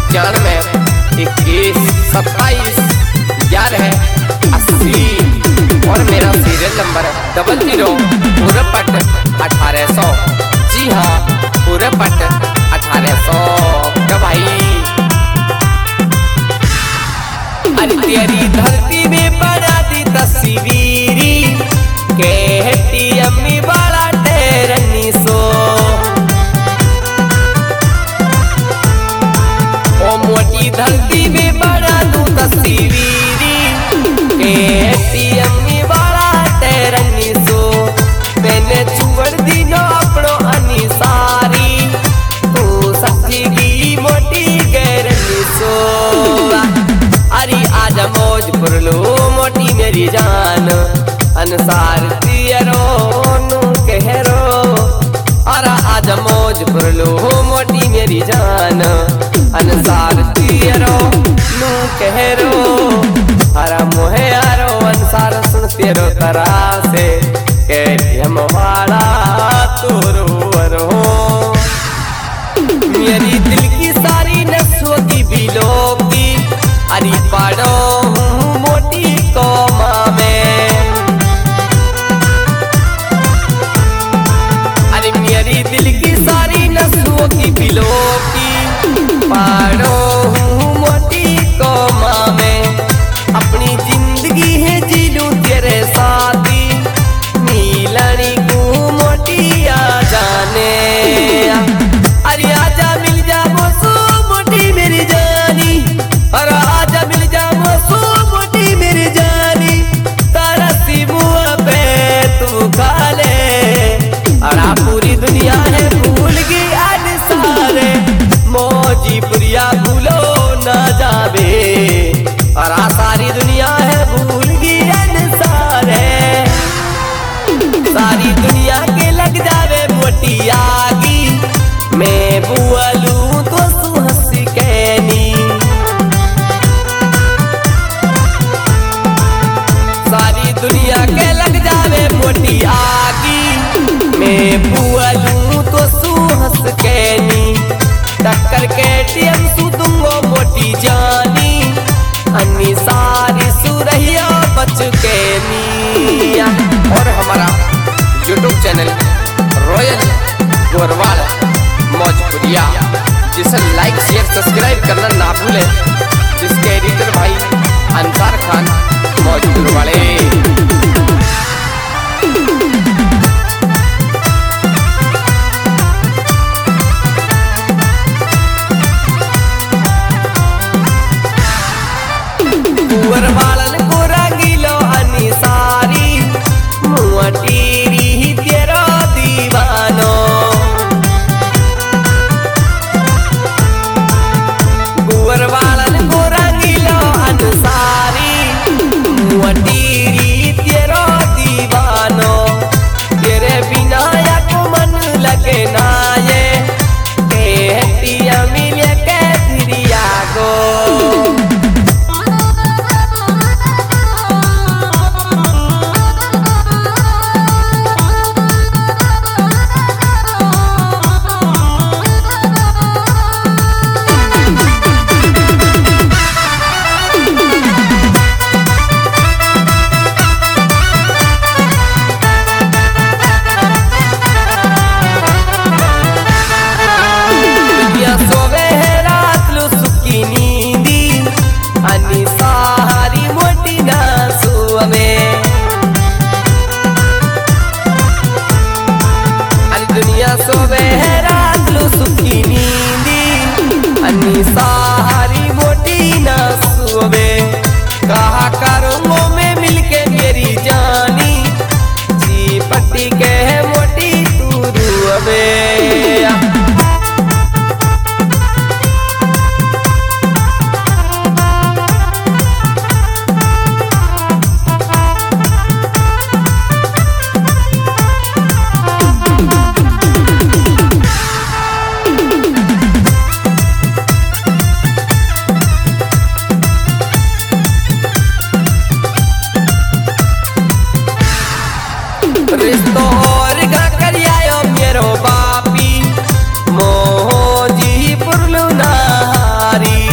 95 21 27 1180 और मेरा serial number है 00 पूरपट 1800। जी हाँ, पूरपट 1800 क्या भाई। अरे तेरी धरती में बना दी तस्वीरी कहती अम्मी बड़ा तेरनी सो। ओ मोटी धरती में बना दूं तस्वीरी कहती अम्मी बड़ा तेरनी सो। मैंने छोड़ दी नो अपनो अनिसारी तू सच्ची की मोटी गैरनी सो। अरे आजा मौजपुर लो मोटी मेरी जान अनुसार तियरो नू कहरो। अरे आजा मौजपुर लो मोटी मेरी जान अनुसार तियरो नू कहरो। अरे मोहे आरो अनुसार सुन तेरो तरा से हम वाला तोरो वरो। मेरी दिल की सारी नसों की बिलो की अरे पाड़ो मोटी कोमा में। अरे मेरी दिल की सारी नसों की बिलो की पाड़ो मोटी कोमा में। अपनी जिंदगी है जी लूं तेरे साथी मिलनी को मोटी आ जाने। अरे आजा मिल जा मोसो मोटी मेरी जानी। अरे आजा मिल जा मोसो मोटी मेरी जानी। तारा सी मुँह पे तू खा ले। अरे पूरी दुनिया है भूल गई आज सारे मौजी पुरिया भूलो ना जावे। अरे सारी दुनिया है भूल गई आज सारे सारी दुनिया के लग जावे मोटी आगी। मैं बुआलू तो सु हंस कहनी। सारी दुनिया के लग जावे मोटी आगी। मैं बुआलू तो सु हंस कहनी। टक्कर के टीएम सु दूंगो मोटी जानी अन्नी सारी सुरहिया बच के नी। और हमारा YouTube channel royal Gorwal Maujpuria जिसे लाइक शेयर सब्सक्राइब करना ना भूले। जिसके एडिटर भाई अंसार खान मौजपुर वाले। गोरवालन को रंगीलो अन्नी सारी मुआटीरी तेरा दीवानो। गोरवालन को रंगीलो अनुसारी मुआटीरी तेरा दीवानो। तेरे बिना या को मन लगे ना ये कहती अमीलिया के फिरिया गो। सारी मोटी ना सुबे कहा करूँगो मैं मिलके मेरी जानी। जी पट्टी के मोटी तू रुबे। मोजी पुरलू नारी।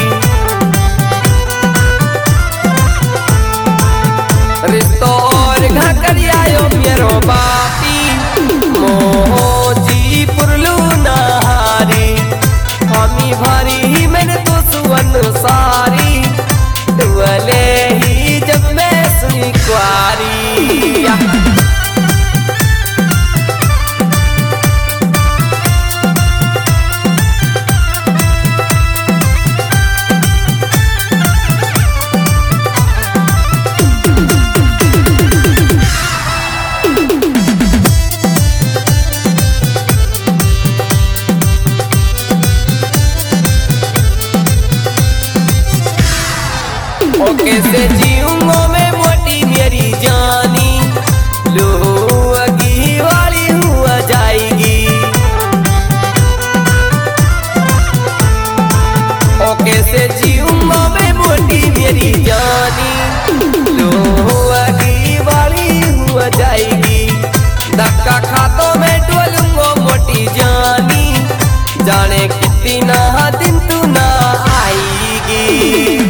जाएगी। धक्का खातों में डोलूंगा मोटी जानी, जाने कितना दिन तू ना आएगी।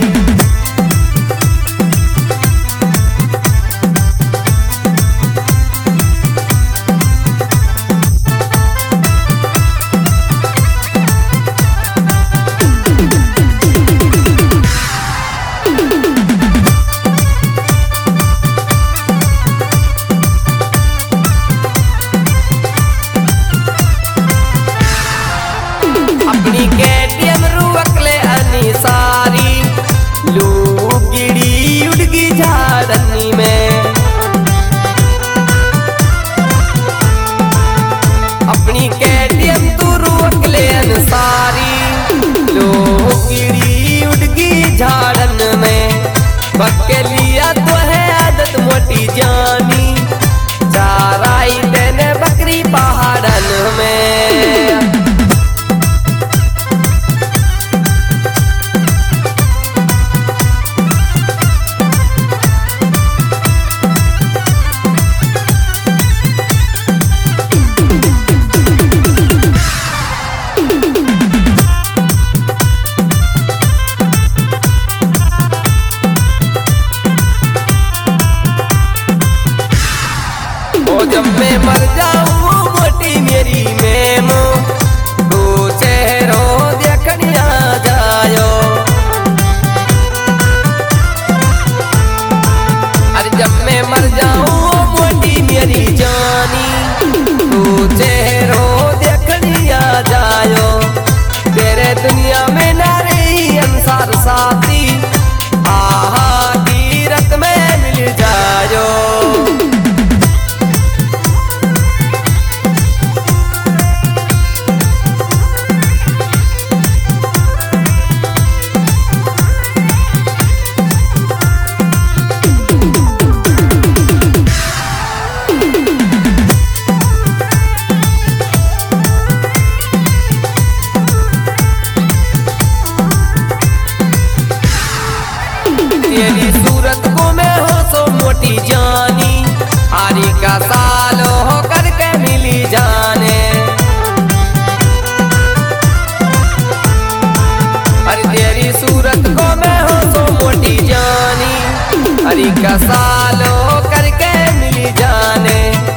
अपनी KTM रुकले अनी सारी, लूगिड़ी उड़गी झाड़नी में। अपनी KTM तू रुकले अन सारी, लूगिड़ी उड़गी झाड़न में। पक्के लिया तो है आदत मोटी जानी, चाराई देने बकरी पहाड़न में। जब मैं मर जाऊँ मोटी मेरी मेमो, दो चेहरों देखनिया जायो। अरे जब मैं मर जाऊँ मोटी मेरी जानी, दो चेहरों देखनिया जायो। तेरे दुनिया में ना रही अंसार साथी, आहा तीरथ में मिल जायो। तेरी सूरत को मैं हो सो मोटी जानी, आरी का साल हो करके मिली जाने। अरे तेरी सूरत को मैं हो सो मोटी जानी, आरी का साल हो करके मिली जाने।